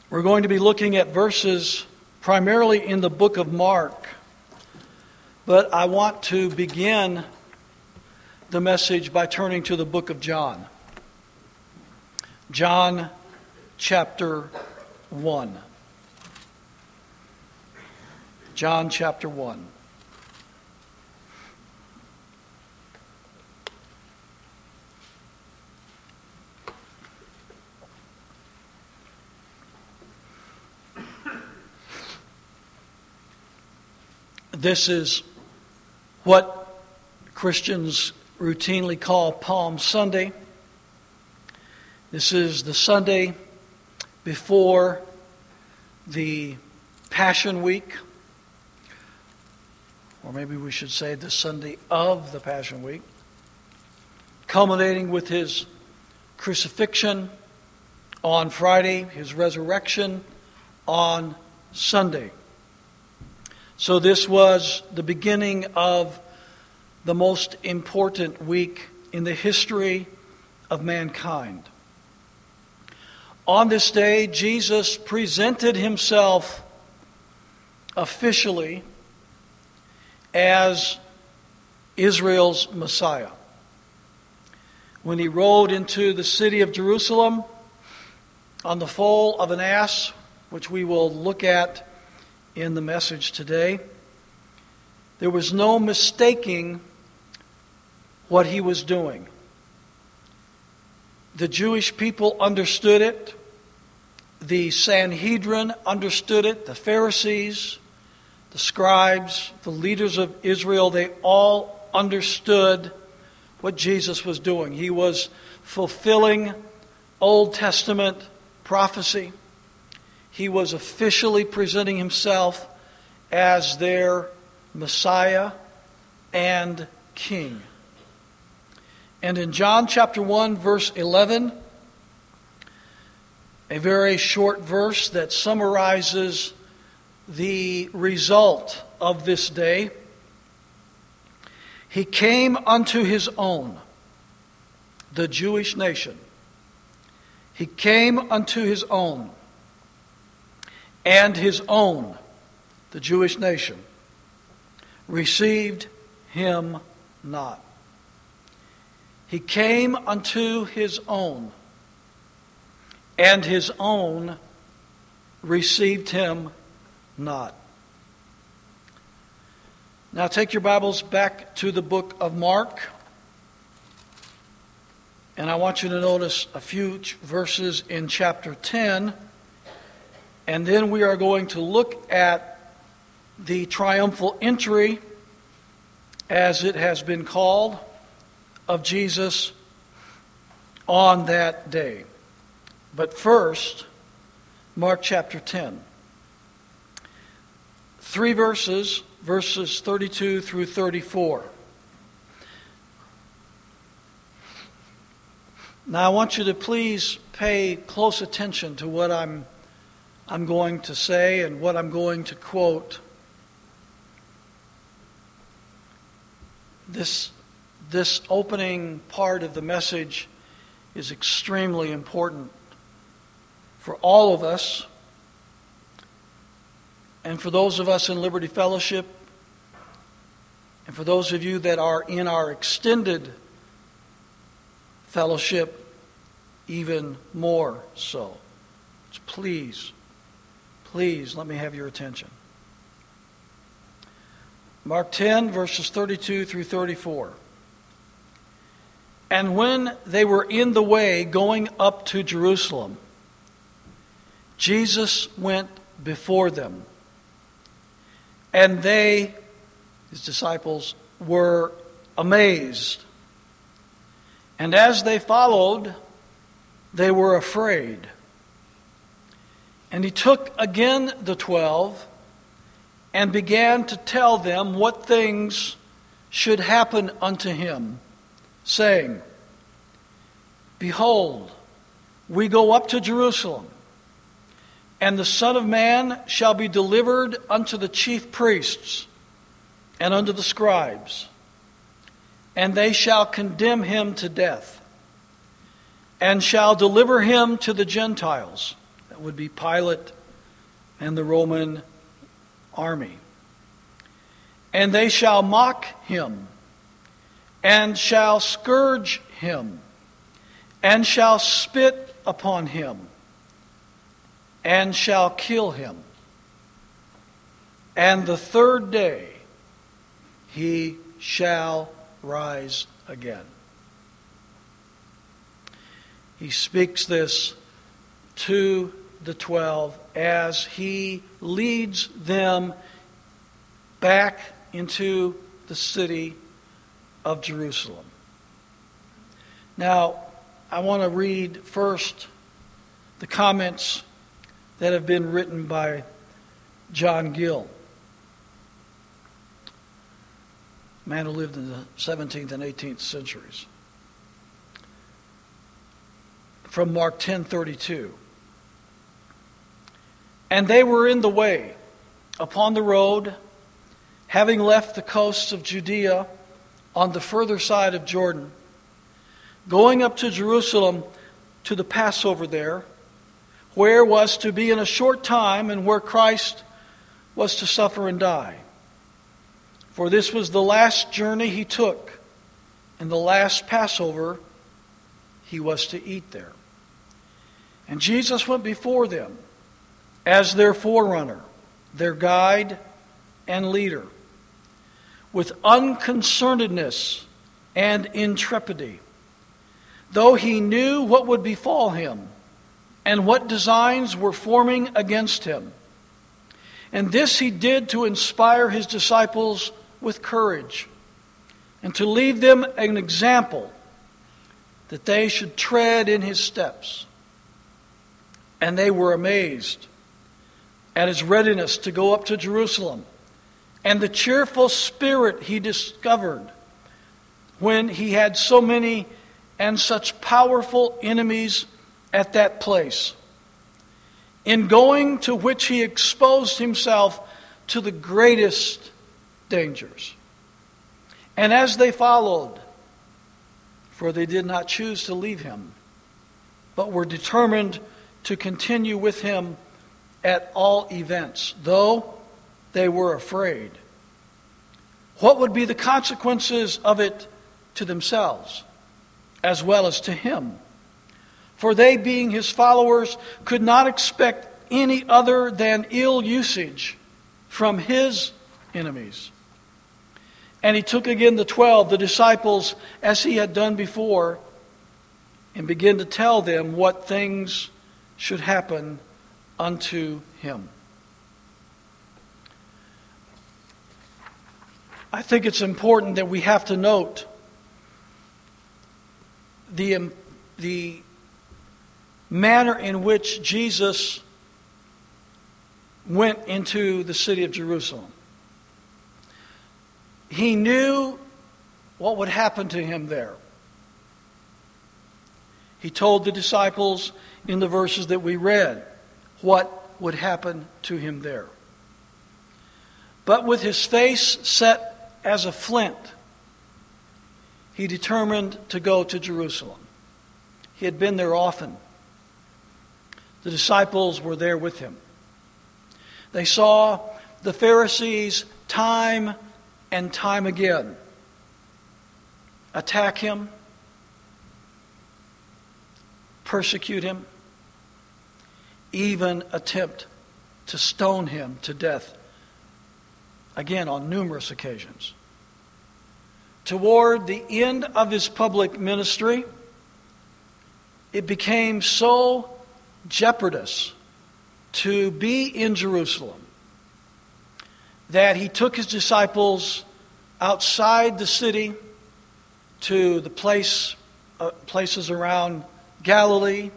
We're going to be looking at verses primarily in the book of Mark, but I want to begin the message by turning to the book of John. John chapter 1. John chapter 1. This is what Christians routinely call Palm Sunday. This is the Sunday before the Passion Week, or maybe we should say the Sunday of the Passion Week, culminating with his crucifixion on Friday, his resurrection on Sunday. So this was the beginning of the most important week in the history of mankind. On this day, Jesus presented himself officially as Israel's Messiah. When he rode into the city of Jerusalem on the foal of an ass, which we will look at in the message today, there was no mistaking what he was doing. The Jewish people understood it. The Sanhedrin understood it. The Pharisees, the scribes, the leaders of Israel, they all understood what Jesus was doing. He was fulfilling Old Testament prophecy. He was officially presenting himself as their Messiah and King. And in John chapter 1, verse 11, a very short verse that summarizes the result of this day. He came unto his own, the Jewish nation. He came unto his own, and his own, the Jewish nation, received him not. He came unto his own, and his own received him not. Now take your Bibles back to the book of Mark, and I want you to notice a few verses in chapter 10, and then we are going to look at the triumphal entry, as it has been called, of Jesus on that day. But first, Mark chapter 10. 3 verses 32 through 34. Now I want you to please pay close attention to what I'm going to say and what I'm going to quote. This opening part of the message is extremely important for all of us, and for those of us in Liberty Fellowship, and for those of you that are in our extended fellowship, even more so. So please let me have your attention. Mark 10, verses 32 through 34. And when they were in the way going up to Jerusalem, Jesus went before them. And they, his disciples, were amazed. And as they followed, they were afraid. And he took again the 12 and began to tell them what things should happen unto him, saying, Behold, we go up to Jerusalem, and the Son of Man shall be delivered unto the chief priests and unto the scribes, and they shall condemn him to death, and shall deliver him to the Gentiles. That would be Pilate and the Roman army. And they shall mock him, and shall scourge him, and shall spit upon him, and shall kill him. And the third day he shall rise again. He speaks this to the 12 as he leads them back into the city of Jerusalem. Now, I want to read first the comments that have been written by John Gill, a man who lived in the 17th and 18th centuries. From Mark 10:32. And they were in the way, upon the road, having left the coasts of Judea on the further side of Jordan, going up to Jerusalem to the Passover there, where was to be in a short time, and where Christ was to suffer and die. For this was the last journey he took, and the last Passover he was to eat there. And Jesus went before them as their forerunner, their guide and leader, with unconcernedness and intrepidity, though he knew what would befall him and what designs were forming against him. And this he did to inspire his disciples with courage, and to leave them an example that they should tread in his steps. And they were amazed at his readiness to go up to Jerusalem, and the cheerful spirit he discovered when he had so many and such powerful enemies at that place, in going to which he exposed himself to the greatest dangers. And as they followed, for they did not choose to leave him, but were determined to continue with him at all events, though they were afraid. What would be the consequences of it to themselves, as well as to him? For they, being his followers, could not expect any other than ill usage from his enemies. And he took again the 12, the disciples, as he had done before, and began to tell them what things should happen unto him. I think it's important that we have to note the manner in which Jesus went into the city of Jerusalem. He knew what would happen to him there. He told the disciples in the verses that we read what would happen to him there. But with his face set as a flint, he determined to go to Jerusalem. He had been there often. The disciples were there with him. They saw the Pharisees time and time again attack him, persecute him, even attempt to stone him to death, again on numerous occasions. Toward the end of his public ministry, it became so jeopardous to be in Jerusalem that he took his disciples outside the city to the places around Galilee,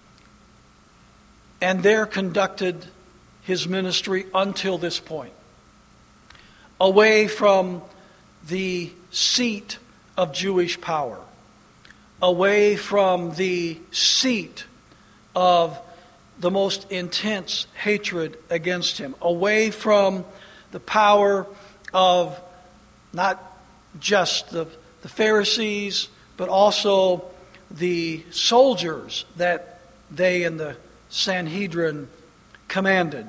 and there conducted his ministry until this point, away from the seat of Jewish power, away from the seat of the most intense hatred against him, away from the power of not just the Pharisees, but also the soldiers that they and the Sanhedrin commanded.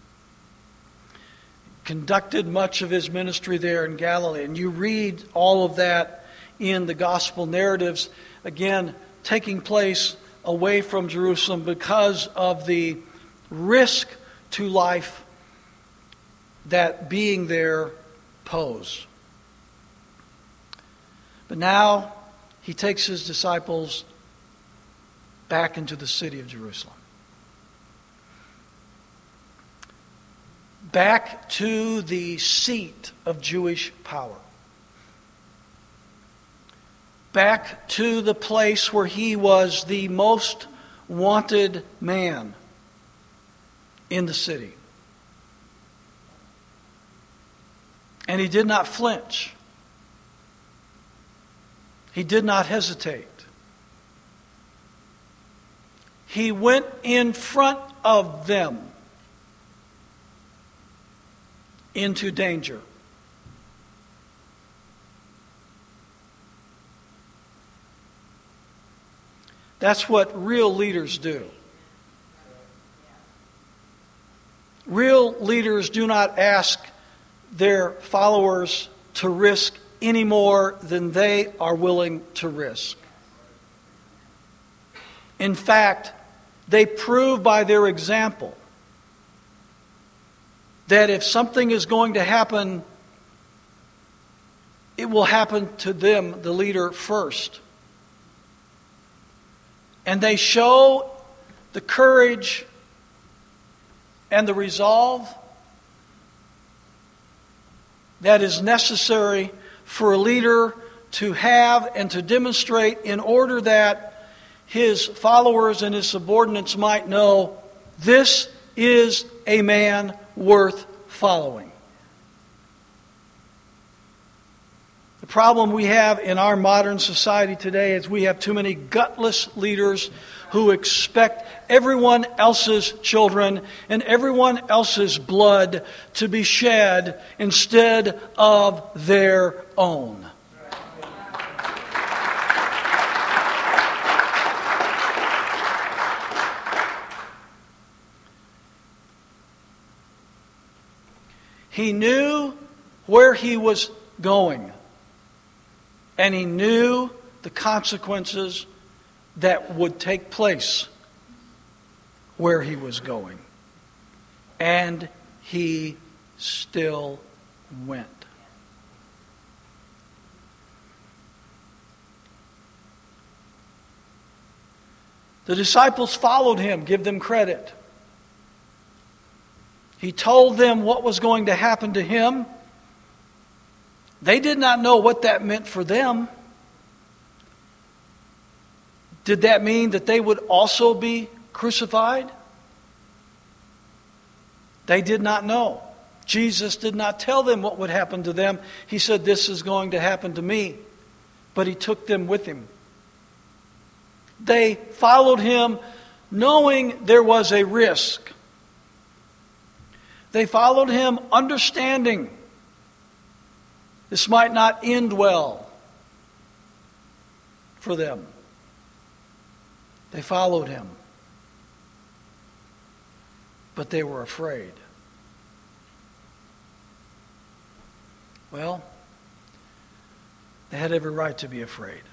Conducted much of his ministry there in Galilee. And you read all of that in the gospel narratives, again, taking place away from Jerusalem because of the risk to life that being there posed. But now he takes his disciples back into the city of Jerusalem. Back to the seat of Jewish power. Back to the place where he was the most wanted man in the city. And he did not flinch. He did not hesitate. He went in front of them into danger. That's what real leaders do. Real leaders do not ask their followers to risk any more than they are willing to risk. In fact, they prove by their example that if something is going to happen, it will happen to them, the leader, first. And they show the courage and the resolve that is necessary for a leader to have and to demonstrate in order that his followers and his subordinates might know this is a man worth following. The problem we have in our modern society today is we have too many gutless leaders who expect everyone else's children and everyone else's blood to be shed instead of their own. He knew where he was going, and he knew the consequences that would take place where he was going. And he still went. The disciples followed him, give them credit. He told them what was going to happen to him. They did not know what that meant for them. Did that mean that they would also be crucified? They did not know. Jesus did not tell them what would happen to them. He said, "This is going to happen to me." But he took them with him. They followed him knowing there was a risk. They followed him understanding this might not end well for them. They followed him. But they were afraid. Well, they had every right to be afraid.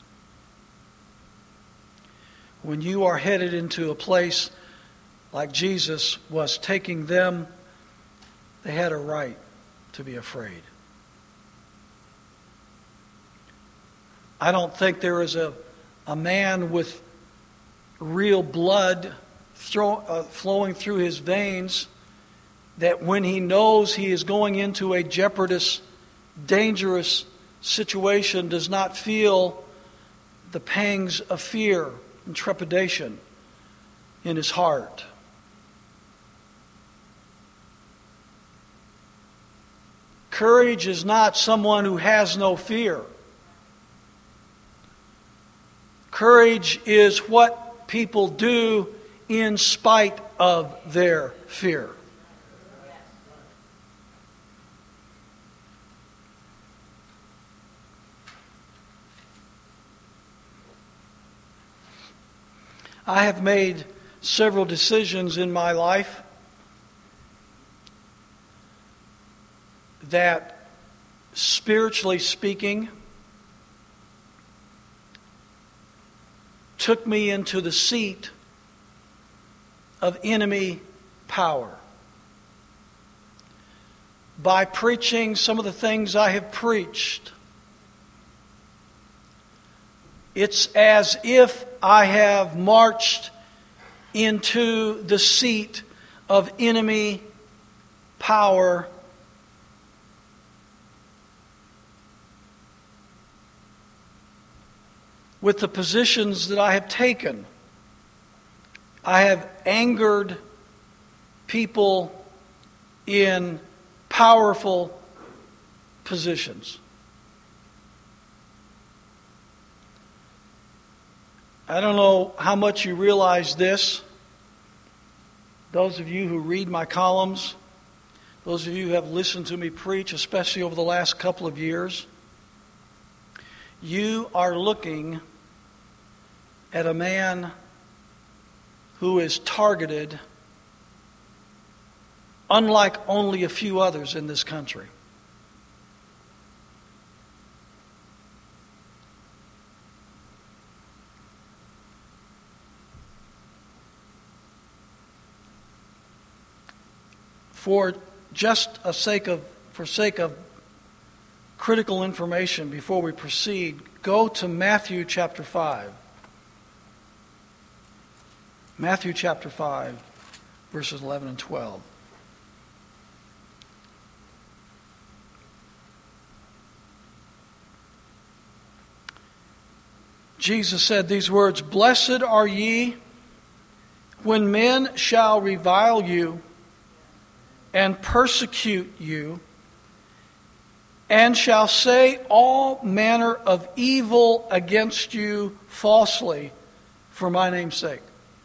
When you are headed into a place like Jesus was taking them, they had a right to be afraid. I don't think there is a man with real blood flowing through his veins that when he knows he is going into a jeopardous, dangerous situation does not feel the pangs of fear and trepidation in his heart. Courage is not someone who has no fear. Courage is what people do in spite of their fear. I have made several decisions in my life that, spiritually speaking, took me into the seat of enemy power. By preaching some of the things I have preached, it's as if I have marched into the seat of enemy power with the positions that I have taken. I have angered people in powerful positions. I don't know how much you realize this. Those of you who read my columns, those of you who have listened to me preach, especially over the last couple of years, you are looking at a man who is targeted unlike only a few others in this country. For sake of critical information before we proceed, go to Matthew chapter 5. Matthew chapter 5, verses 11 and 12. Jesus said these words, "Blessed are ye when men shall revile you and persecute you, and shall say all manner of evil against you falsely for my name's sake.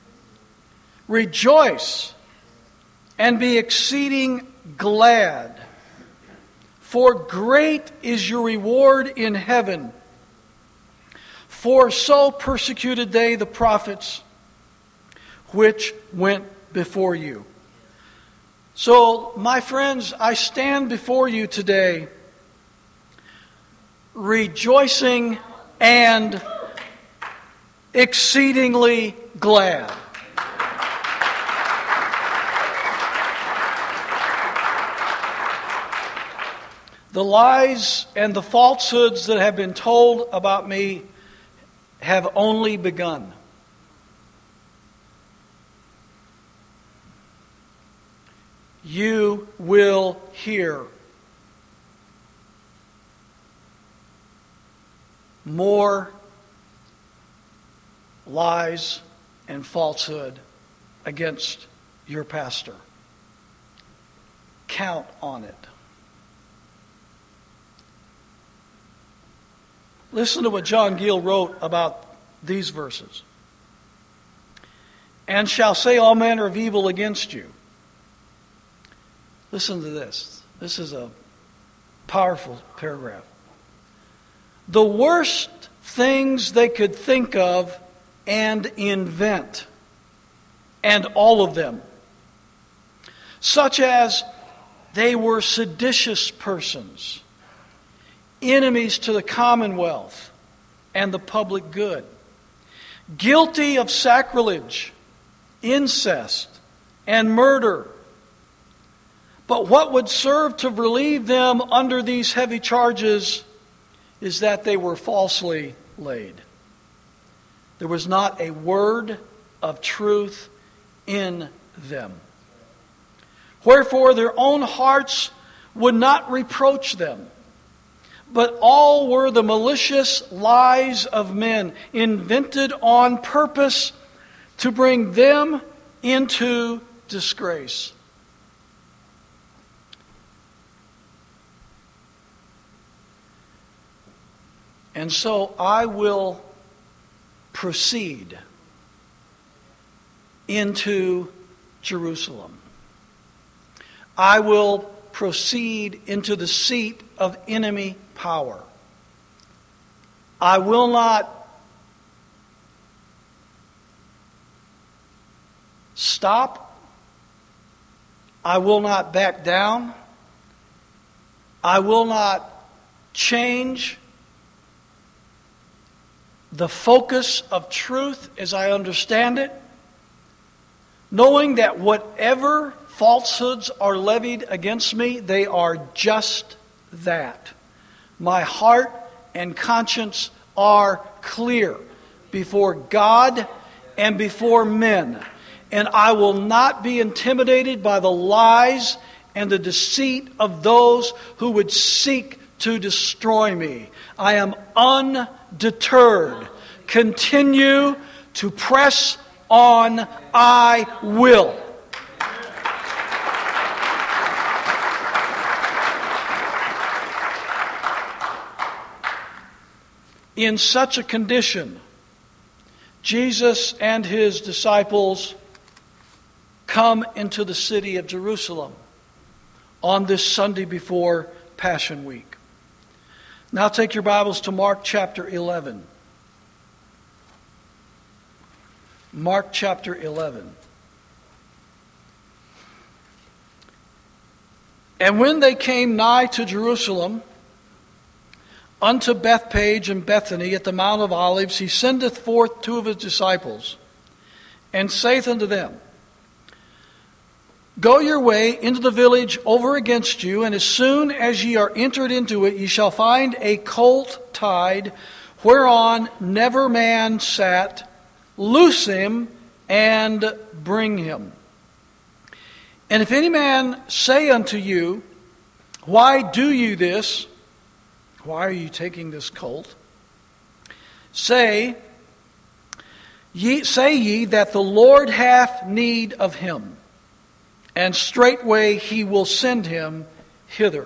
Rejoice and be exceeding glad, for great is your reward in heaven. For so persecuted they the prophets which went before you." So, my friends, I stand before you today rejoicing and exceedingly glad. The lies and the falsehoods that have been told about me have only begun. You will hear more lies and falsehood against your pastor. Count on it. Listen to what John Gill wrote about these verses. "And shall say all manner of evil against you." Listen to this. This is a powerful paragraph. "The worst things they could think of and invent, and all of them, such as they were seditious persons, enemies to the commonwealth and the public good, guilty of sacrilege, incest, and murder. But what would serve to relieve them under these heavy charges is that they were falsely laid. There was not a word of truth in them. Wherefore their own hearts would not reproach them, but all were the malicious lies of men, invented on purpose to bring them into disgrace." And so I will proceed into Jerusalem. I will proceed into the seat of enemy power. I will not stop. I will not back down. I will not change the focus of truth as I understand it, knowing that whatever falsehoods are levied against me, they are just that. My heart and conscience are clear before God and before men, and I will not be intimidated by the lies and the deceit of those who would seek to destroy me. I am undeterred. Continue to press on. I will. In such a condition, Jesus and his disciples come into the city of Jerusalem on this Sunday before Passion Week. Now take your Bibles to Mark chapter 11. Mark chapter 11. And when they came nigh to Jerusalem, unto Bethpage and Bethany at the Mount of Olives, he sendeth forth two of his disciples, and saith unto them, Go your way into the village over against you, and as soon as ye are entered into it, ye shall find a colt tied, whereon never man sat. Loose him and bring him. And if any man say unto you, Why do you this? Why are you taking this colt? Say ye that the Lord hath need of him, and straightway he will send him hither.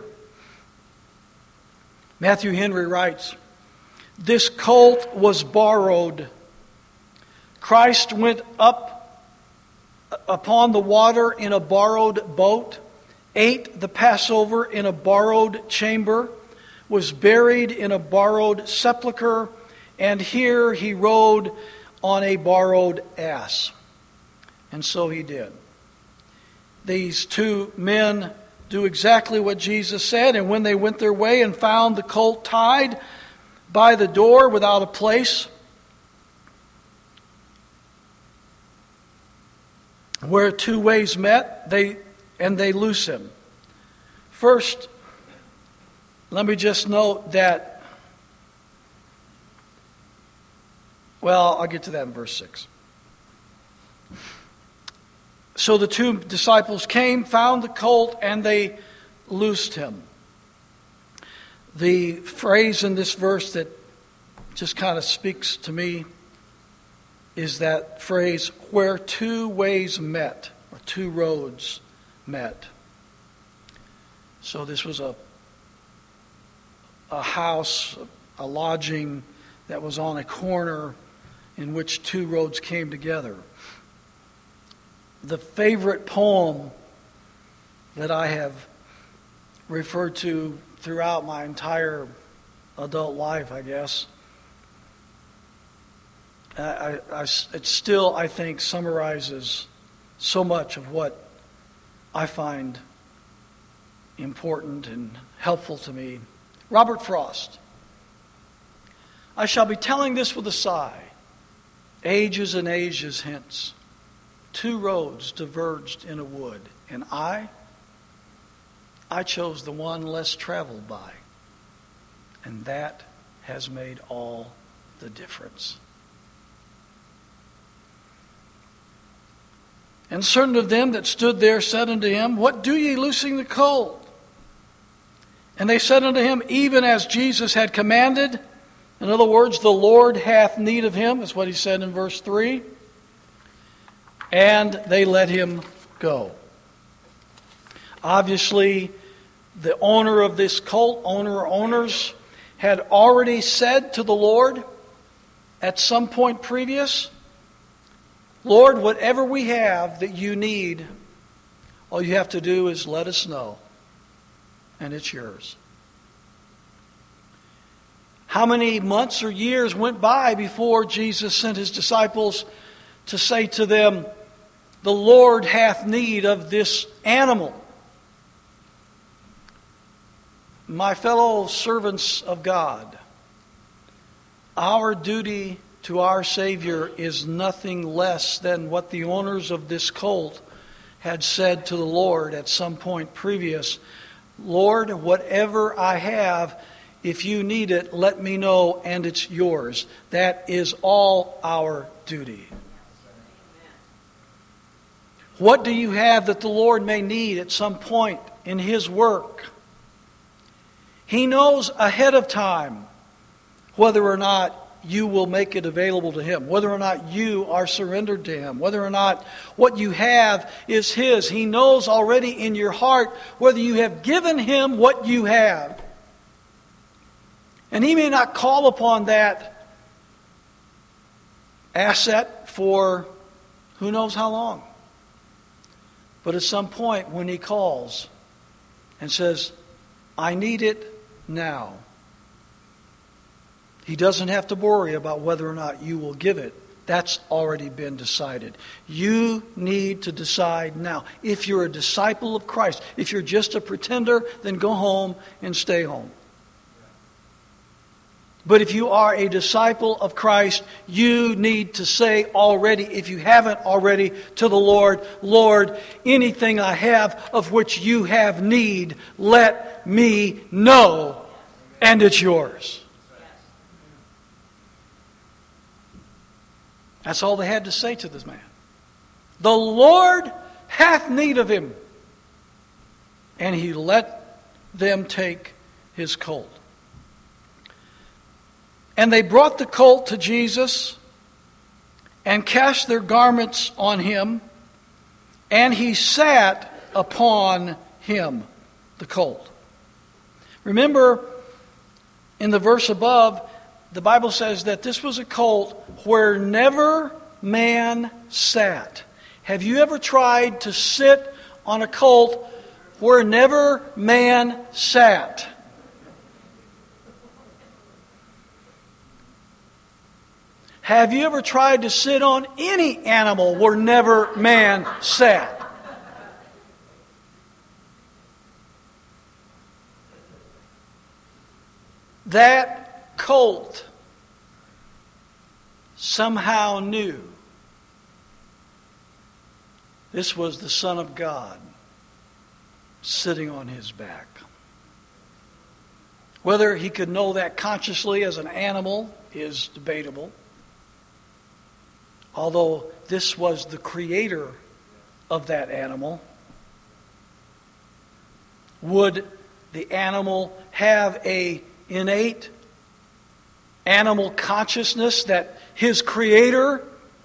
Matthew Henry writes, This colt was borrowed. Christ went up upon the water in a borrowed boat, ate the Passover in a borrowed chamber, was buried in a borrowed sepulchre, and here he rode on a borrowed ass. And so he did. These two men do exactly what Jesus said, and when they went their way and found the colt tied by the door without a place where two ways met, they loose him. First, let me just note that, well, I'll get to that in verse 6. So the two disciples came, found the colt, and they loosed him. The phrase in this verse that just kind of speaks to me is that phrase, where two ways met, or two roads met. So this was a house, a lodging that was on a corner in which two roads came together. The favorite poem that I have referred to throughout my entire adult life, I guess, it still, I think, summarizes so much of what I find important and helpful to me. Robert Frost. I shall be telling this with a sigh. Ages and ages hence, two roads diverged in a wood, and I chose the one less traveled by, and that has made all the difference. And certain of them that stood there said unto him, What do ye loosing the colt? And they said unto him, Even as Jesus had commanded. In other words, the Lord hath need of him, is what he said in verse 3. And they let him go. Obviously, the owner of this colt, owners, had already said to the Lord at some point previous, Lord, whatever we have that you need, all you have to do is let us know, and it's yours. How many months or years went by before Jesus sent his disciples to say to them, the Lord hath need of this animal. My fellow servants of God, our duty to our Savior is nothing less than what the owners of this colt had said to the Lord at some point previous. Lord, whatever I have, if you need it, let me know, and it's yours. That is all our duty. What do you have that the Lord may need at some point in His work? He knows ahead of time whether or not you will make it available to Him, whether or not you are surrendered to Him, whether or not what you have is His. He knows already in your heart whether you have given Him what you have. And He may not call upon that asset for who knows how long. But at some point when He calls and says, I need it now, He doesn't have to worry about whether or not you will give it. That's already been decided. You need to decide now. If you're a disciple of Christ, if you're just a pretender, then go home and stay home. But if you are a disciple of Christ, you need to say already, if you haven't already, to the Lord, Lord, anything I have of which you have need, let me know, and it's yours. That's all they had to say to this man. The Lord hath need of him. And He let them take his colt. And they brought the colt to Jesus and cast their garments on him, and he sat upon him, the colt. Remember, in the verse above, the Bible says that this was a colt where never man sat. Have you ever tried to sit on a colt where never man sat? Have you ever tried to sit on any animal where never man sat? That colt somehow knew this was the Son of God sitting on his back. Whether he could know that consciously as an animal is debatable. Although this was the creator of that animal, would the animal have an innate animal consciousness that his creator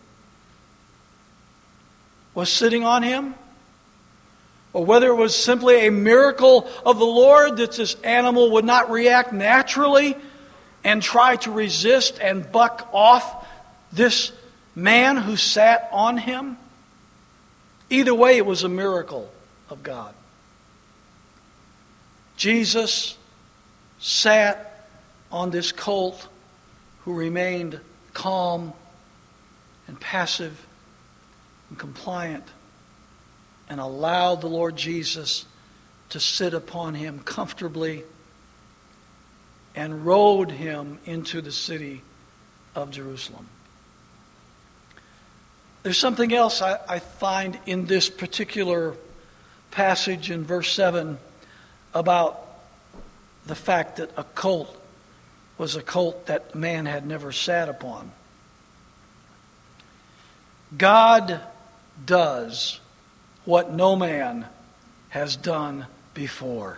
was sitting on him? Or whether it was simply a miracle of the Lord that this animal would not react naturally and try to resist and buck off this man who sat on him? Either way, it was a miracle of God. Jesus sat on this colt who remained calm and passive and compliant and allowed the Lord Jesus to sit upon him comfortably and rode him into the city of Jerusalem. There's something else I find in this particular passage in verse 7 about the fact that a colt was a colt that man had never sat upon. God does what no man has done before.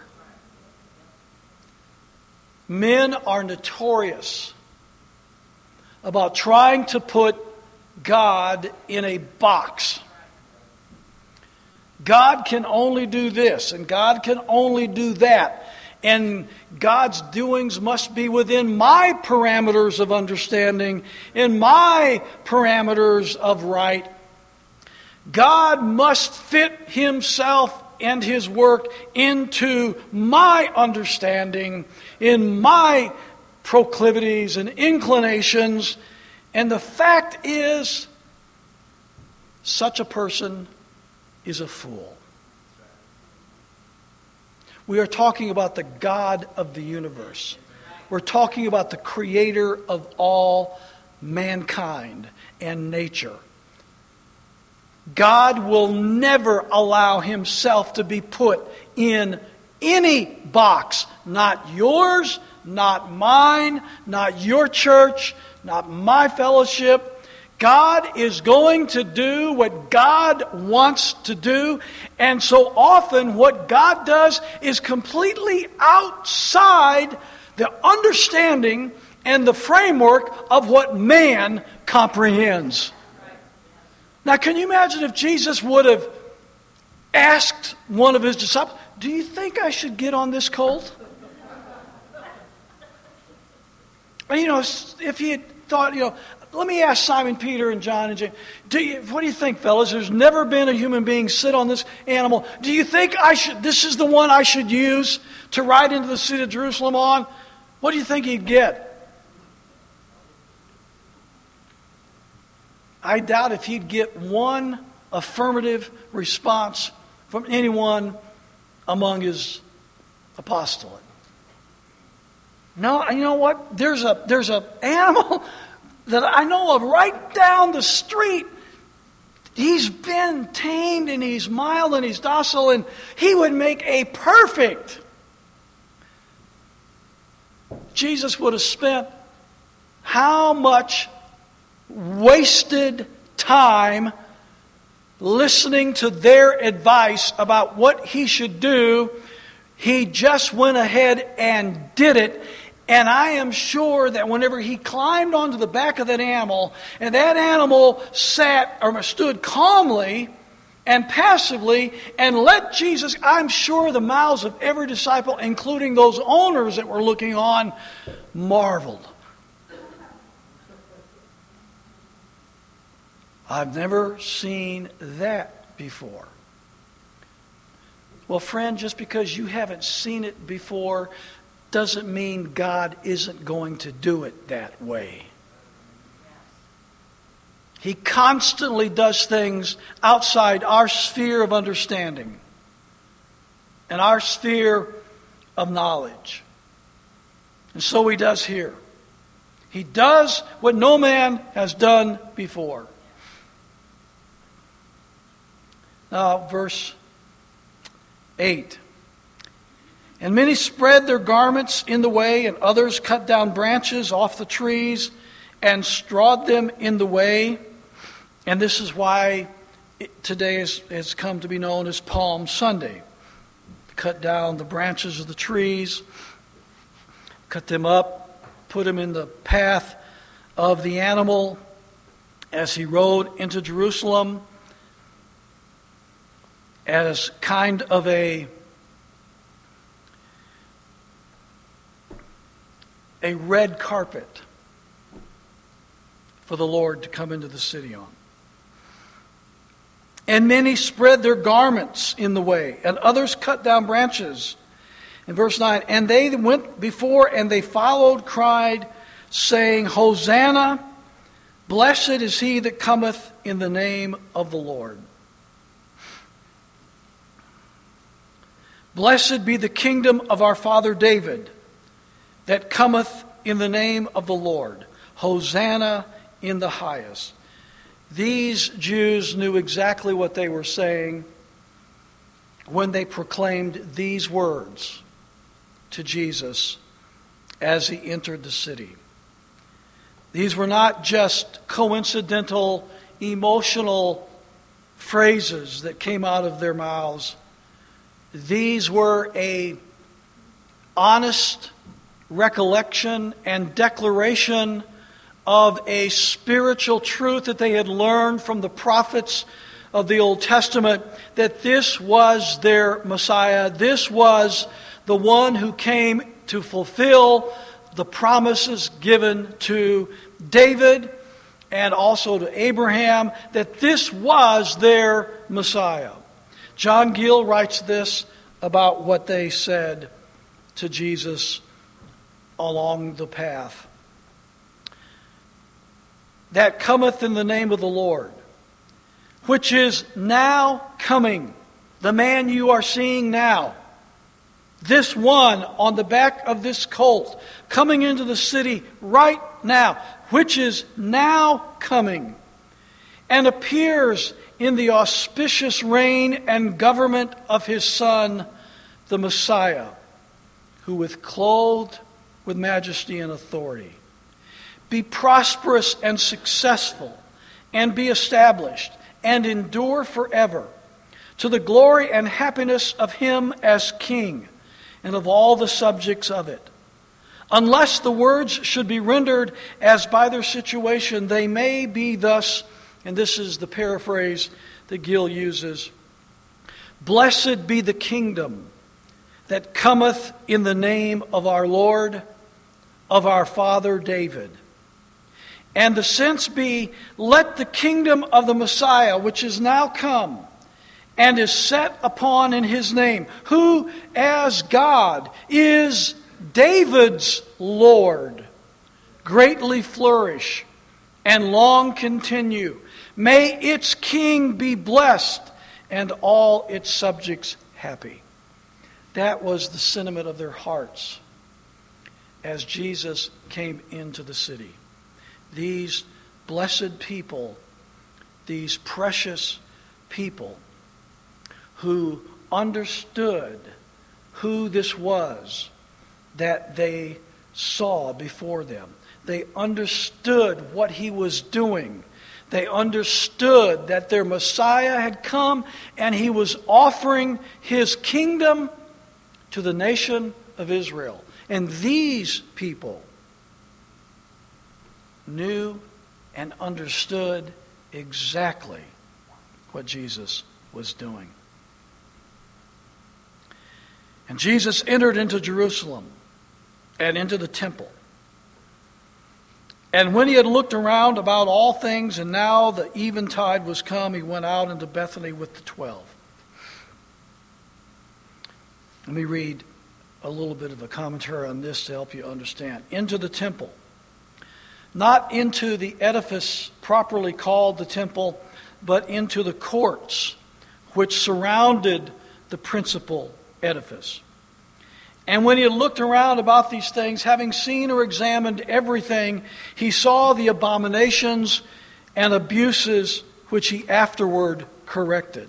Men are notorious about trying to put God in a box. God can only do this, and God can only do that. And God's doings must be within my parameters of understanding, in my parameters of right. God must fit Himself and His work into my understanding, in my proclivities and inclinations. And the fact is, such a person is a fool. We are talking about the God of the universe. We're talking about the creator of all mankind and nature. God will never allow himself to be put in any box. Not yours, not mine, not your church, not my fellowship. God is going to do what God wants to do. And so often what God does is completely outside the understanding and the framework of what man comprehends. Now, can you imagine if Jesus would have asked one of his disciples, do you think I should get on this colt? And, if he had thought, let me ask Simon Peter and John and James, what do you think, fellas? There's never been a human being sit on this animal. Do you think this is the one I should use to ride into the city of Jerusalem on? What do you think he'd get? I doubt if he'd get one affirmative response from anyone among his apostolate. No, you know what? There's a animal that I know of right down the street. He's been tamed and he's mild and he's docile, and he would make a perfect. Jesus would have spent how much wasted time listening to their advice about what he should do. He just went ahead and did it. And I am sure that whenever he climbed onto the back of that animal, and that animal sat or stood calmly and passively and let Jesus, I'm sure the mouths of every disciple, including those owners that were looking on, marveled. I've never seen that before. Well, friend, just because you haven't seen it before doesn't mean God isn't going to do it that way. He constantly does things outside our sphere of understanding and our sphere of knowledge. And so he does here. He does what no man has done before. Now, verse 8. And many spread their garments in the way, and others cut down branches off the trees and strawed them in the way. And this is why today has come to be known as Palm Sunday. Cut down the branches of the trees, cut them up, put them in the path of the animal as he rode into Jerusalem as kind of a red carpet for the Lord to come into the city on. And many spread their garments in the way, and others cut down branches. In verse 9, and they went before and they followed, cried, saying, Hosanna, blessed is he that cometh in the name of the Lord. Blessed be the kingdom of our father David, that cometh in the name of the Lord. Hosanna in the highest. These Jews knew exactly what they were saying when they proclaimed these words to Jesus as he entered the city. These were not just coincidental, emotional phrases that came out of their mouths. These were an honest recollection and declaration of a spiritual truth that they had learned from the prophets of the Old Testament, that this was their Messiah. This was the one who came to fulfill the promises given to David and also to Abraham, that this was their Messiah. John Gill writes this about what they said to Jesus along the path. That cometh in the name of the Lord. which is now coming. The man you are seeing now. This one on the back of this colt, coming into the city right now, which is now coming, and appears in the auspicious reign and government of his Son, the Messiah, who is clothed with majesty and authority. Be prosperous and successful, and be established, and endure forever, to the glory and happiness of him as King, and of all the subjects of it. Unless the words should be rendered as by their situation, they may be thus, and this is the paraphrase that Gill uses, blessed be the kingdom that cometh in the name of our Lord, of our father David. And the sense be, let the kingdom of the Messiah, which is now come, and is set upon in his name, who as God is David's Lord, greatly flourish and long continue. May its king be blessed and all its subjects happy. That was the sentiment of their hearts as Jesus came into the city. These blessed people, these precious people, who understood who this was that they saw before them. They understood what he was doing. They understood that their Messiah had come and he was offering his kingdom to the nation of Israel. And these people knew and understood exactly what Jesus was doing. And Jesus entered into Jerusalem and into the temple. And when he had looked around about all things, and now the eventide was come, he went out into Bethany with the 12. Let me read a little bit of a commentary on this to help you understand. Into the temple. Not into the edifice properly called the temple, but into the courts which surrounded the principal edifice. And when he had looked around about these things, having seen or examined everything, he saw the abominations and abuses which he afterward corrected.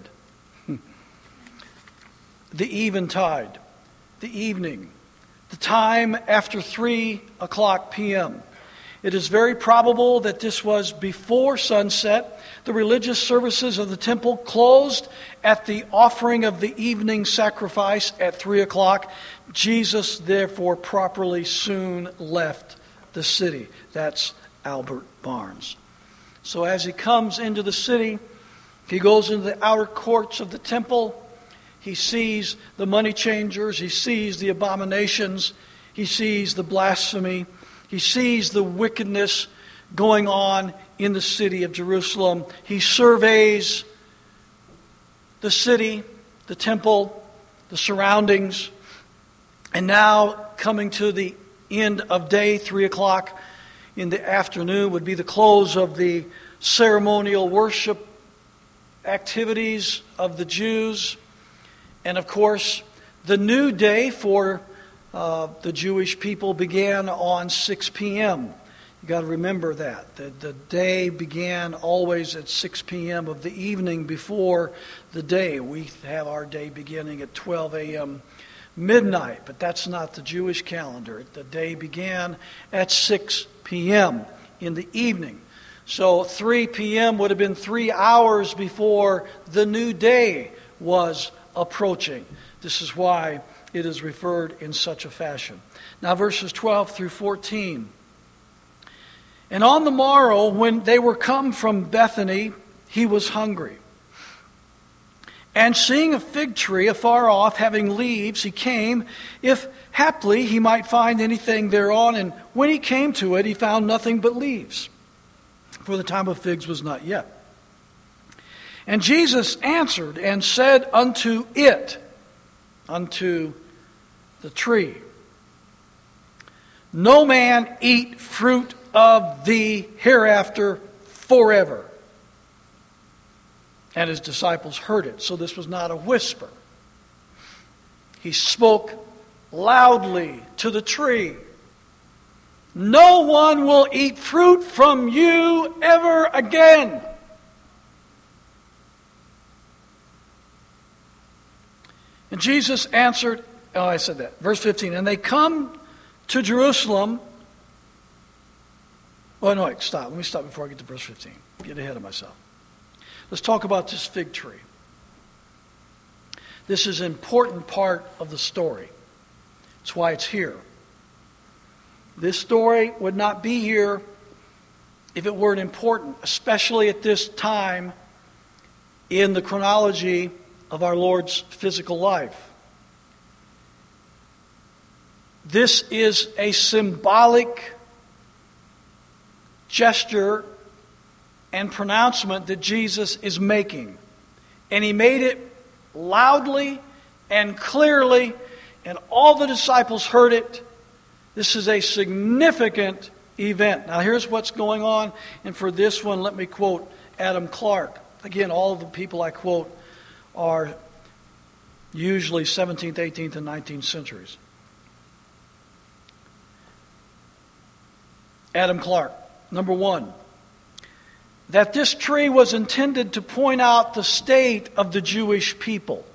The eventide, the evening, the time after 3:00 p.m. It is very probable that this was before sunset. The religious services of the temple closed at the offering of the evening sacrifice at 3:00. Jesus, therefore, properly soon left the city. That's Albert Barnes. So as he comes into the city, he goes into the outer courts of the temple. He sees the money changers. He sees the abominations. He sees the blasphemy. He sees the wickedness going on in the city of Jerusalem. He surveys the city, the temple, the surroundings. And now, coming to the end of day, 3:00 in the afternoon would be the close of the ceremonial worship activities of the Jews. And of course, the new day for the Jewish people began on 6 p.m. You've got to remember that. The day began always at 6 p.m. of the evening before the day. We have our day beginning at 12 a.m. midnight, but that's not the Jewish calendar. The day began at 6 p.m. in the evening. So 3 p.m. would have been 3 hours before the new day was approaching. This is why it is referred in such a fashion. Now verses 12 through 14. And on the morrow, when they were come from Bethany, he was hungry. And seeing a fig tree afar off, having leaves, he came, if haply he might find anything thereon. And when he came to it, he found nothing but leaves, for the time of figs was not yet. And Jesus answered and said unto it, unto the tree, no man eat fruit of thee hereafter forever. and his disciples heard it. So this was not a whisper. He spoke loudly to the tree. No one will eat fruit from you ever again. And Jesus answered, I said that, verse 15, and they come to Jerusalem. Oh, no, wait, stop. Let me stop before I get to verse 15. Get ahead of myself. Let's talk about this fig tree. This is an important part of the story. That's why it's here. This story would not be here if it weren't important, especially at this time in the chronology of our Lord's physical life. This is a symbolic gesture and pronouncement that Jesus is making. And he made it loudly and clearly, and all the disciples heard it. This is a significant event. Now here's what's going on, and for this one, let me quote Adam Clarke. Again, all of the people I quote are usually 17th, 18th, and 19th centuries. Adam Clarke, number one, that this tree was intended to point out the state of the Jewish people.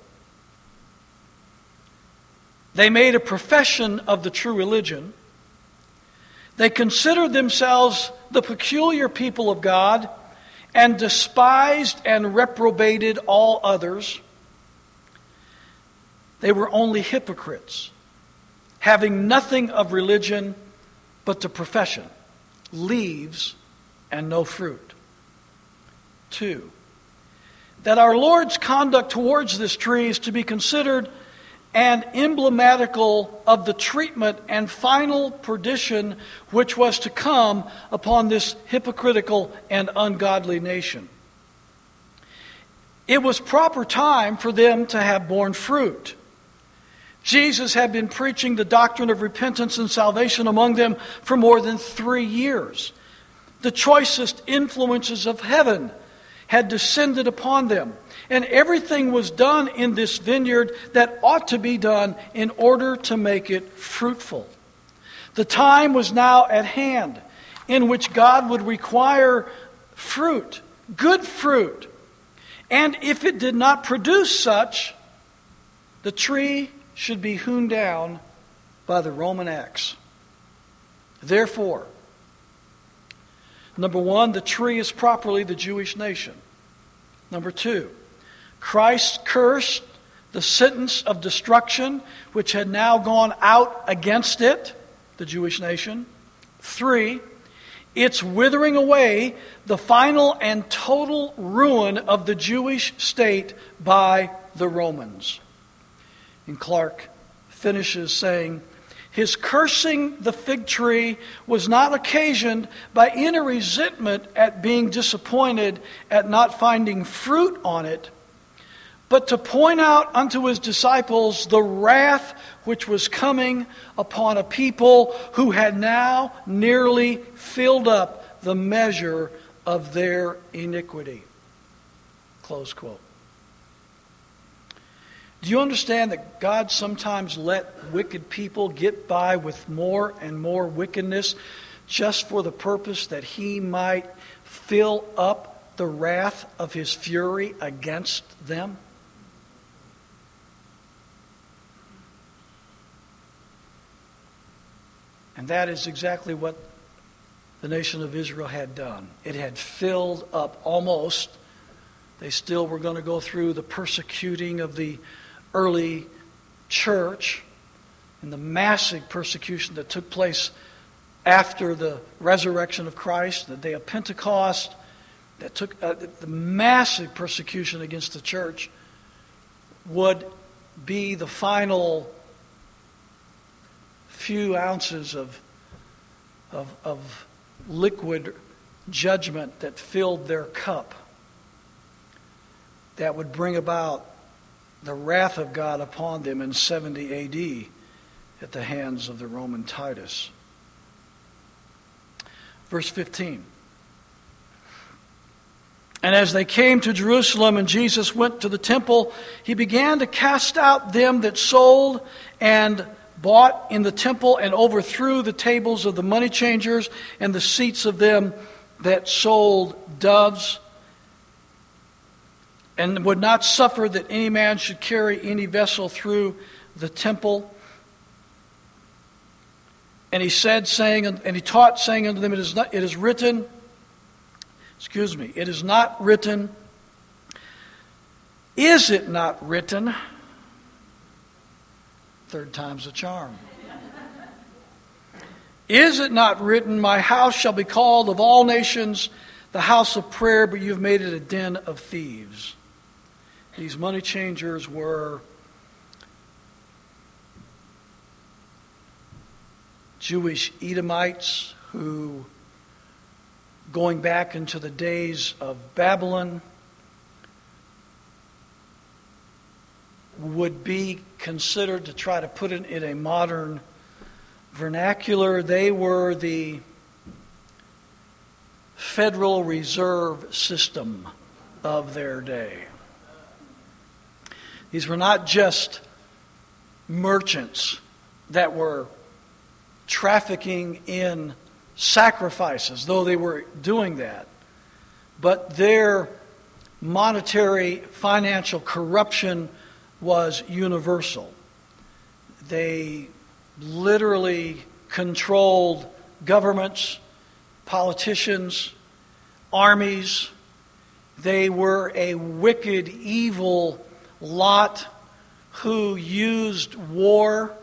They made a profession of the true religion. They considered themselves the peculiar people of God and despised and reprobated all others. They were only hypocrites, having nothing of religion but the profession, leaves and no fruit. 2, that our Lord's conduct towards this tree is to be considered and emblematical of the treatment and final perdition which was to come upon this hypocritical and ungodly nation. It was proper time for them to have borne fruit. Jesus had been preaching the doctrine of repentance and salvation among them for more than 3 years. The choicest influences of heaven had descended upon them. And everything was done in this vineyard that ought to be done in order to make it fruitful. The time was now at hand in which God would require fruit, good fruit. And if it did not produce such, the tree should be hewn down by the Roman axe. Therefore, number one, the tree is properly the Jewish nation. Number 2, Christ cursed the sentence of destruction which had now gone out against it, the Jewish nation. 3, it's withering away the final and total ruin of the Jewish state by the Romans. And Clarke finishes saying, his cursing the fig tree was not occasioned by any resentment at being disappointed at not finding fruit on it, but to point out unto his disciples the wrath which was coming upon a people who had now nearly filled up the measure of their iniquity. Close quote. Do you understand that God sometimes let wicked people get by with more and more wickedness just for the purpose that he might fill up the wrath of his fury against them? And that is exactly what the nation of Israel had done. It had filled up almost. They still were going to go through the persecuting of the early church and the massive persecution that took place after the resurrection of Christ, the day of Pentecost, that took the massive persecution against the church would be the final few ounces of liquid judgment that filled their cup that would bring about the wrath of God upon them in 70 A.D. at the hands of the Roman Titus. Verse 15. And as they came to Jerusalem and Jesus went to the temple, he began to cast out them that sold and bought in the temple, and overthrew the tables of the money changers and the seats of them that sold doves, and would not suffer that any man should carry any vessel through the temple. And he said, saying, and he taught, saying unto them, it is not written, is it not written? Third time's a charm. Is it not written, my house shall be called of all nations the house of prayer, but you've made it a den of thieves? These money changers were Jewish Edomites who, going back into the days of Babylon, would be considered, to try to put it in a modern vernacular, they were the Federal Reserve System of their day. These were not just merchants that were trafficking in sacrifices, though they were doing that, but their monetary financial corruption was universal. They literally controlled governments, politicians, armies. They were a wicked, evil lot who used war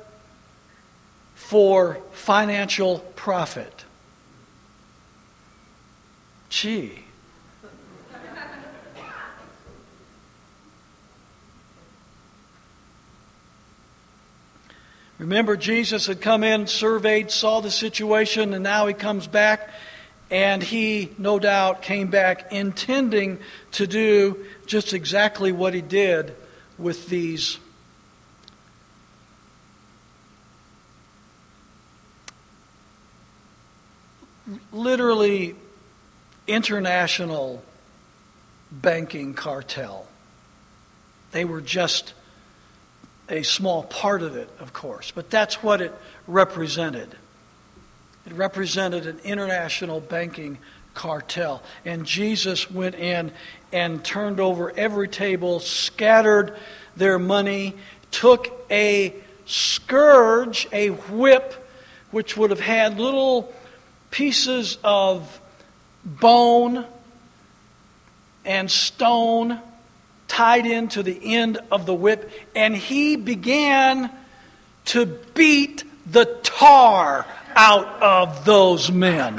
for financial profit. Gee. Remember, Jesus had come in, surveyed, saw the situation, and now he comes back, and he, no doubt, came back intending to do just exactly what he did with these literally international banking cartel. They were just a small part of it, of course, but that's what it represented. It represented an international banking cartel. And Jesus went in and turned over every table, scattered their money, took a scourge, a whip, which would have had little pieces of bone and stone tied into the end of the whip, and he began to beat the tar out of those men.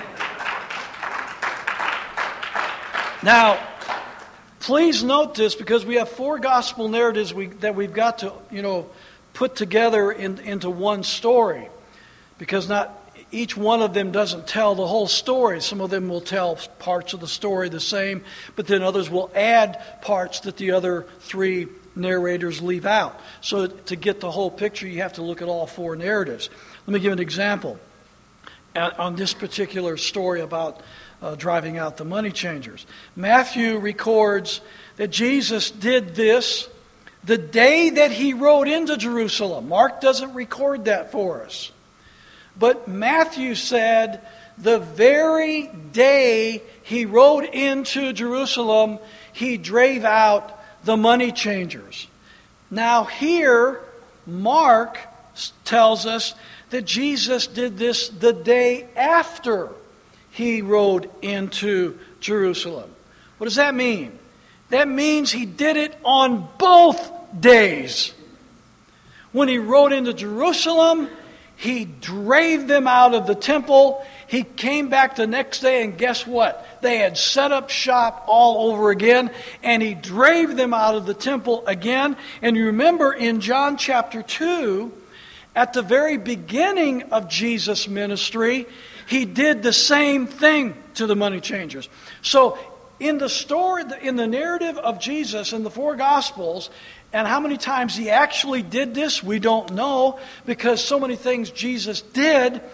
Now, please note this, because we have 4 gospel narratives that we've got to, put together into one story, because not each one of them doesn't tell the whole story. Some of them will tell parts of the story the same, but then others will add parts that the other 3 narrators leave out. So to get the whole picture, you have to look at all 4 narratives. Let me give an example on this particular story about driving out the money changers. Matthew records that Jesus did this the day that he rode into Jerusalem. Mark doesn't record that for us. But Matthew said the very day he rode into Jerusalem, he drave out the money changers. Now here, Mark tells us that Jesus did this the day after he rode into Jerusalem. What does that mean? That means he did it on both days. When he rode into Jerusalem, he drave them out of the temple. He came back the next day, and guess what? They had set up shop all over again, and he drave them out of the temple again. And you remember in John chapter 2, at the very beginning of Jesus' ministry, he did the same thing to the money changers. So in the story, in the narrative of Jesus in the 4 Gospels, and how many times he actually did this, we don't know, because so many things Jesus did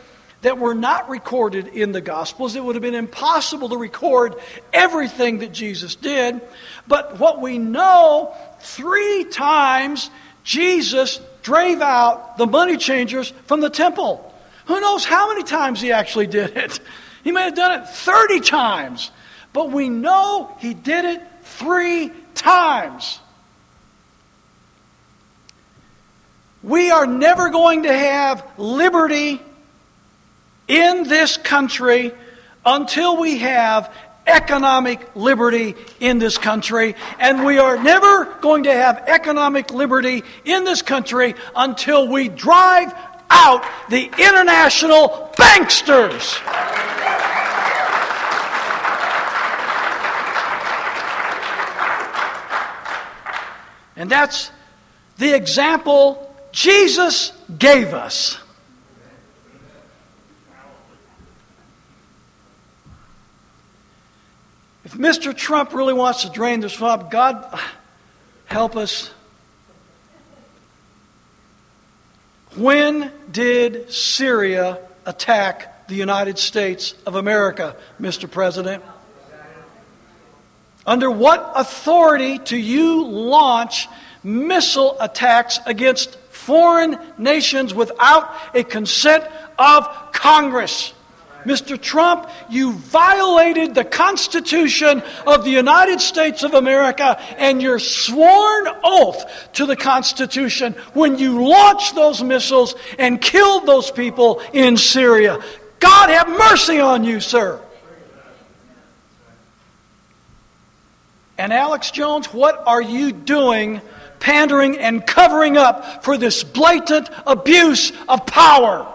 that were not recorded in the Gospels. It would have been impossible to record everything that Jesus did. But what we know, 3 times Jesus drove out the money changers from the temple. Who knows how many times he actually did it? He may have done it 30 times. But we know he did it 3 times. We are never going to have liberty in this country until we have economic liberty in this country. And we are never going to have economic liberty in this country until we drive out the international banksters. And that's the example Jesus gave us. If Mr. Trump really wants to drain the swamp, God help us. When did Syria attack the United States of America, Mr. President? Under what authority do you launch missile attacks against foreign nations without a consent of Congress? Mr. Trump, you violated the Constitution of the United States of America and your sworn oath to the Constitution when you launched those missiles and killed those people in Syria. God have mercy on you, sir. And Alex Jones, what are you doing pandering and covering up for this blatant abuse of power?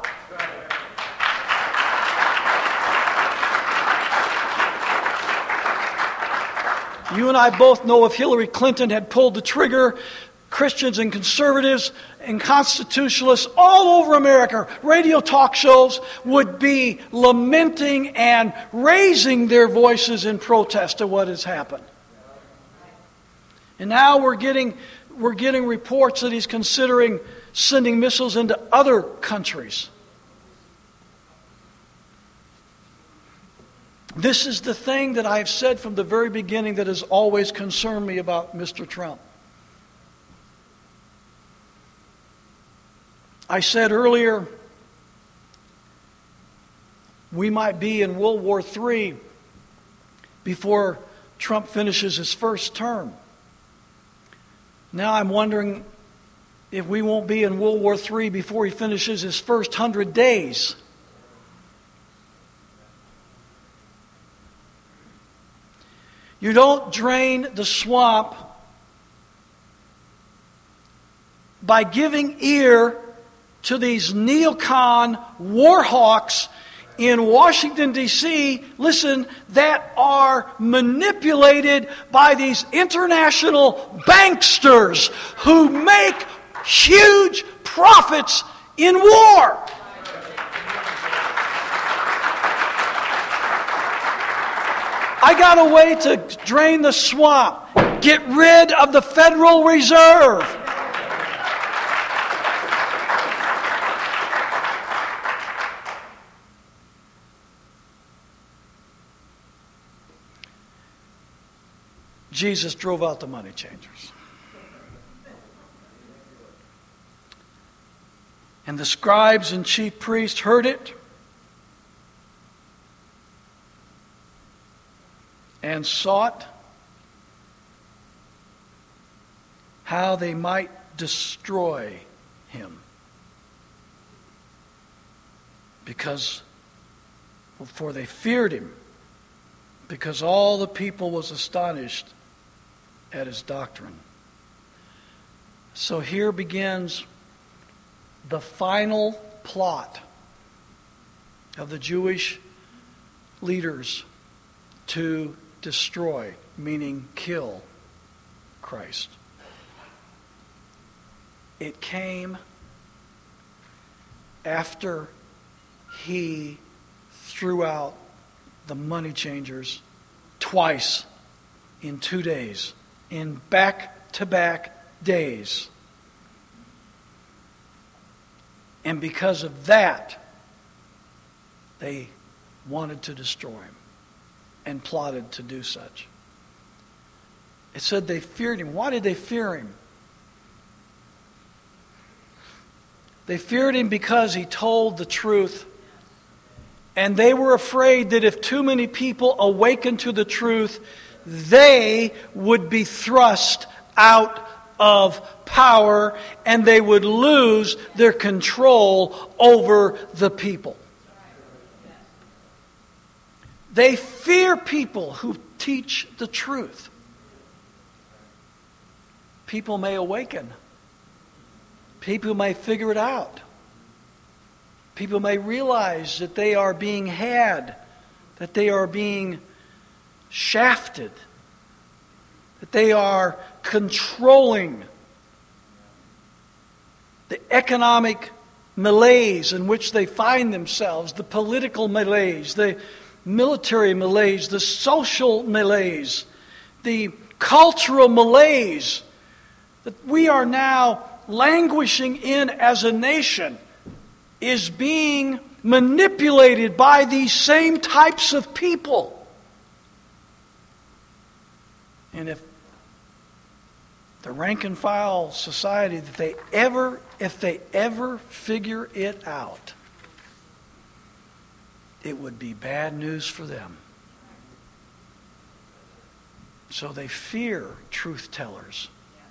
You and I both know if Hillary Clinton had pulled the trigger, Christians and conservatives and constitutionalists all over America, radio talk shows would be lamenting and raising their voices in protest of what has happened. And now we're getting reports that he's considering sending missiles into other countries. This is the thing that I've said from the very beginning that has always concerned me about Mr. Trump. I said earlier, we might be in World War III before Trump finishes his first term. Now I'm wondering if we won't be in World War III before he finishes his first 100 days. You don't drain the swamp by giving ear to these neocon war hawks in Washington, D.C., listen, that are manipulated by these international banksters who make huge profits in war. I got a way to drain the swamp. Get rid of the Federal Reserve. Jesus drove out the money changers. And the scribes and chief priests heard it and sought how they might destroy him. For they feared him, because all the people was astonished at his doctrine. So here begins the final plot of the Jewish leaders to destroy, meaning kill, Christ. It came after he threw out the money changers twice in 2 days, in back-to-back days. And because of that, they wanted to destroy him and plotted to do such. It said they feared him. Why did they fear him? They feared him because he told the truth. And they were afraid that if too many people awakened to the truth, they would be thrust out of power and they would lose their control over the people. They fear people who teach the truth. People may awaken. People may figure it out. People may realize that they are being had, that they are being shafted, that they are controlling the economic malaise in which they find themselves, the political malaise, the military malaise, the social malaise, the cultural malaise that we are now languishing in as a nation is being manipulated by these same types of people. And if the rank and file society, if they ever figure it out, it would be bad news for them. So they fear truth tellers.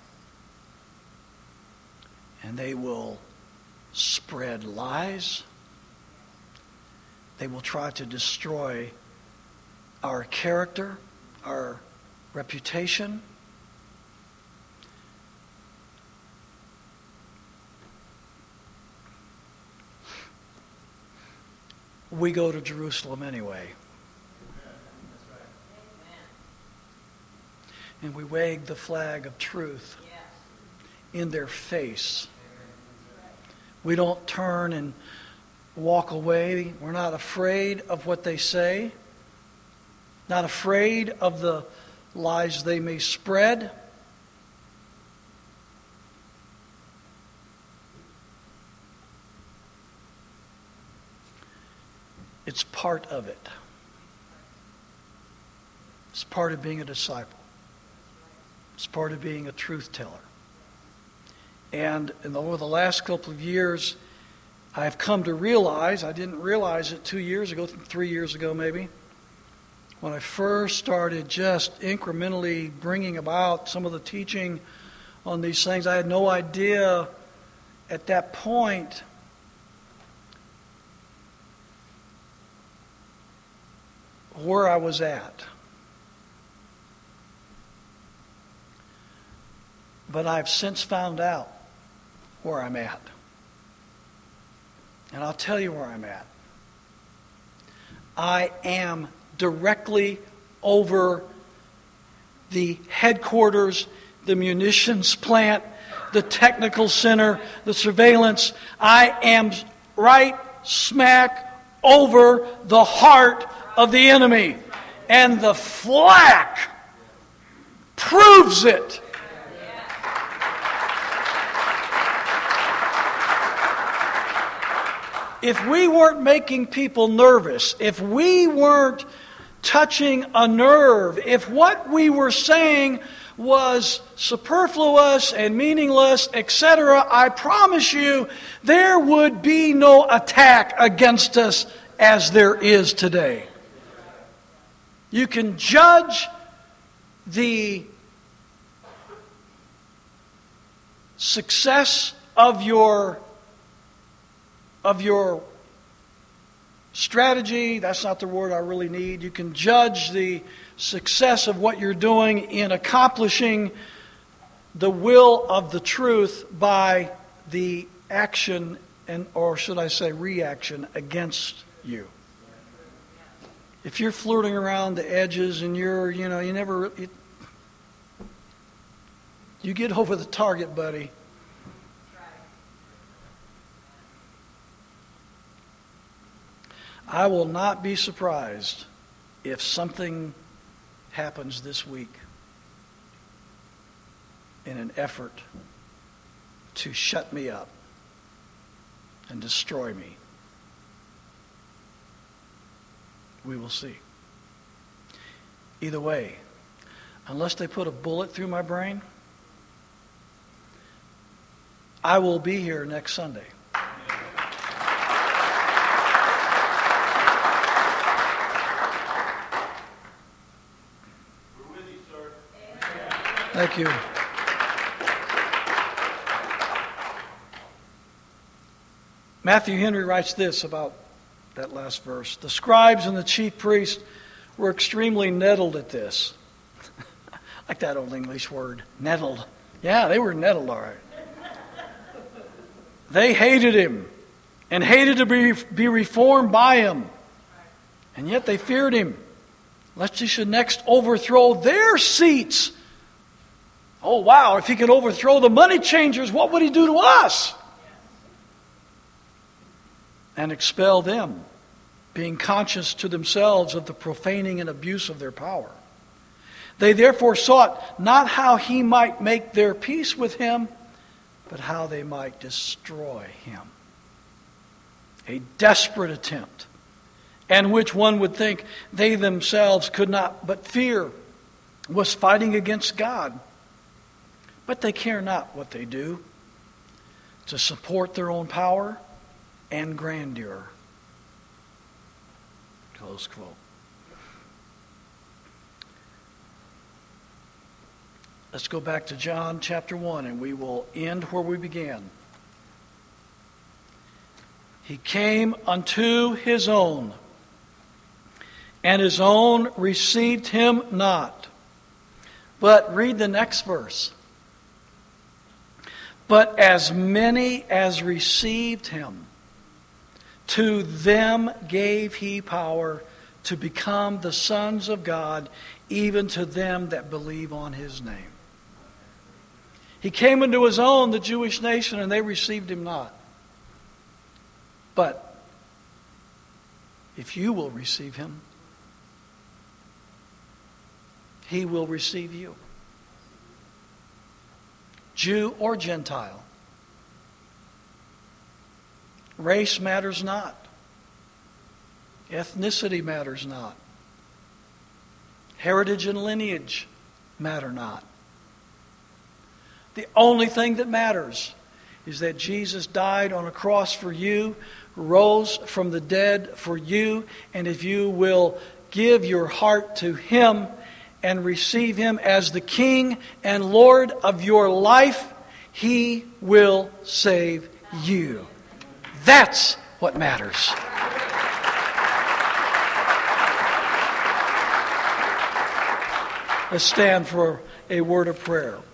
And they will spread lies. They will try to destroy our character, our reputation. We go to Jerusalem anyway. And we wave the flag of truth in their face. We don't turn and walk away. We're not afraid of what they say. Not afraid of the lies they may spread. It's part of it. It's part of being a disciple. It's part of being a truth teller. And over the last couple of years, I've come to realize, I didn't realize it 2 years ago, 3 years ago maybe, when I first started just incrementally bringing about some of the teaching on these things. I had no idea at that point where I was at. But I've since found out where I'm at. And I'll tell you where I'm at. I am directly over the headquarters, the munitions plant, the technical center, the surveillance. I am right smack over the heart of the enemy. And the flak proves it. If we weren't making people nervous, if we weren't touching a nerve, if what we were saying was superfluous and meaningless, etc., I promise you there would be no attack against us as there is today. You can judge the success of your strategy. That's not the word I really need. You can judge the success of what you're doing in accomplishing the will of the truth by the action or should I say reaction against you. If you're flirting around the edges and you get over the target, buddy. I will not be surprised if something happens this week in an effort to shut me up and destroy me. We will see. Either way, unless they put a bullet through my brain, I will be here next Sunday. We're with you, sir. Thank you. Matthew Henry writes this about that last verse. The scribes and the chief priests were extremely nettled at this. Like that old English word, nettled. Yeah, they were nettled, all right. They hated him and hated to be reformed by him. And yet they feared him, lest he should next overthrow their seats. Oh, wow, if he could overthrow the money changers, what would he do to us? And expel them, being conscious to themselves of the profaning and abuse of their power. They therefore sought not how he might make their peace with him, but how they might destroy him. A desperate attempt, and which one would think they themselves could not but fear, was fighting against God. But they care not what they do to support their own power and grandeur. Close quote. Let's go back to John chapter 1 and we will end where we began. He came unto his own, and his own received him not. But read the next verse. But as many as received him, to them gave he power to become the sons of God, even to them that believe on his name. He came into his own, the Jewish nation, and they received him not. But if you will receive him, he will receive you. Jew or Gentile. Race matters not. Ethnicity matters not. Heritage and lineage matter not. The only thing that matters is that Jesus died on a cross for you, rose from the dead for you, and if you will give your heart to him and receive him as the King and Lord of your life, he will save you. That's what matters. Let's stand for a word of prayer.